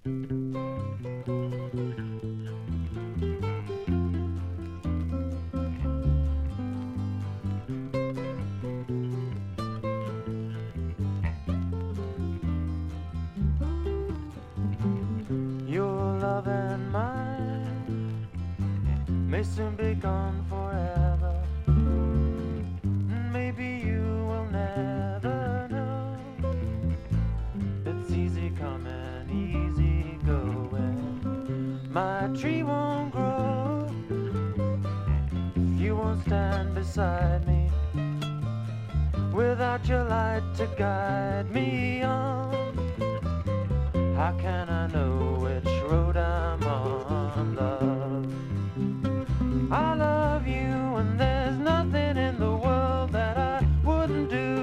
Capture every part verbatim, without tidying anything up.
Your love and mine may soon be gone forever. Maybe you will never know. It's easy coming, easy going. My tree won't grow if you won't stand beside me. Without your light to guide me on, how can I know which road I'm on, love? I love you and there's nothing in the world that I wouldn't do.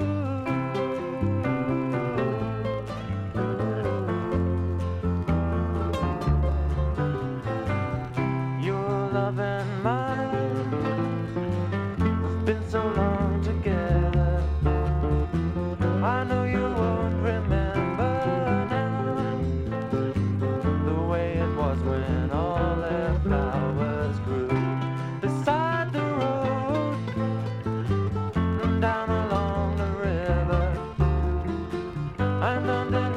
Your love and mine have been so long together. I know you won't remember when all their flowers grew beside the road and down along the river and under